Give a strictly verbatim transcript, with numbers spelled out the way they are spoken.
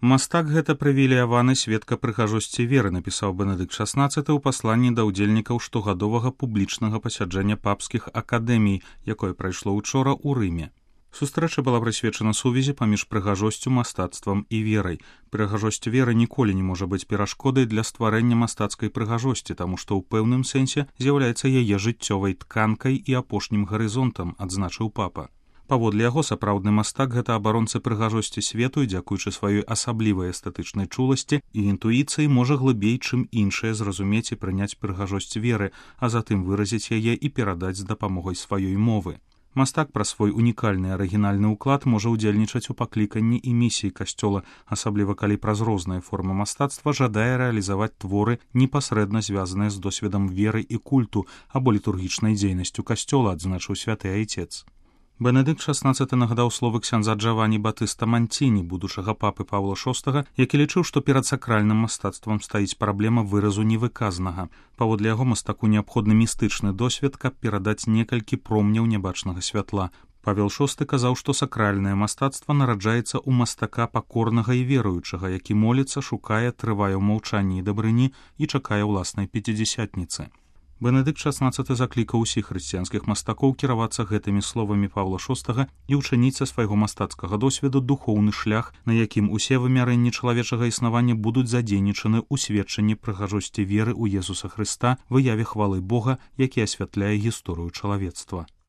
Мастак гэта прывілеяваны сведка прыгажосці веры, напісаў Бенедыкт шаснаццаты ў пасланні да ўдзельнікаў штогадовага публічнага пасяджэння папскіх акадэмій, якое прайшло учора ў Рыме. Сустрэча была прысвечана сувязі паміж прыгажосцю, мастацтвам і верай. Прыгажосць веры ніколі не можа быць перашкодай для стварэння мастацкай прыгажосці, таму што ў пэўным сэнсе з'яўляецца яе жыццёвай тканкай і апошнім гарызонтам, адзначыў папа. Паводле яго, сапраўдны мастак гэта абаронца прыгажосці свету і, дзякуючы сваёй асаблівай эстэтычнай чуласці і інтуіцыі, можа глыбей, чым іншае зразумець і прыняць прыгажосць веры, а затым выразіць яе і перадаць з дапамогай сваёй мовы. Мастак праз свой унікальны арыгінальны ўклад можа ўдзельнічаць у пакліканні і місіі касцёла, асабліва калі праз розныя формы мастацтва жадае рэалізаваць творы, непасрэдна звязаныя з досведам веры і культу або літургічнай дзейнасцю касцёла, адзначыў святы айцец. Бенедыкт шаснаццаты нагадаў словы ксяндза Джавані Батыста Манціні, будучага папы Паўла шостага, які лічыў, што перад сакральным мастацтвам стаіць праблема выразу невыказнага. Паводле яго мастаку неабходны містычны досвед, каб перадаць некалькі промняў нябачнага святла. Павел шосты казаў, што сакральнае мастацтва нараджаецца ў мастака пакорнага і веруючага, які моліцца, шукае, трывае ў маўчанні і дабрыні і чакае ўласнай пяцідзясятніцы. Бенедыкт шаснаццаты заклікаў усіх хрысціянскіх мастакоў кіравацца гэтымі словамі Паўла шостага і ўчыніць са свайго мастацкага досведу духоўны шлях, на якім усе вымярэнні чалавечага існавання будуць задзейнічаны ў сведчанні прыгажосці веры ў Езуса Хрыста, выяве хвалы Бога, які асвятляе гісторыю чалавецтва.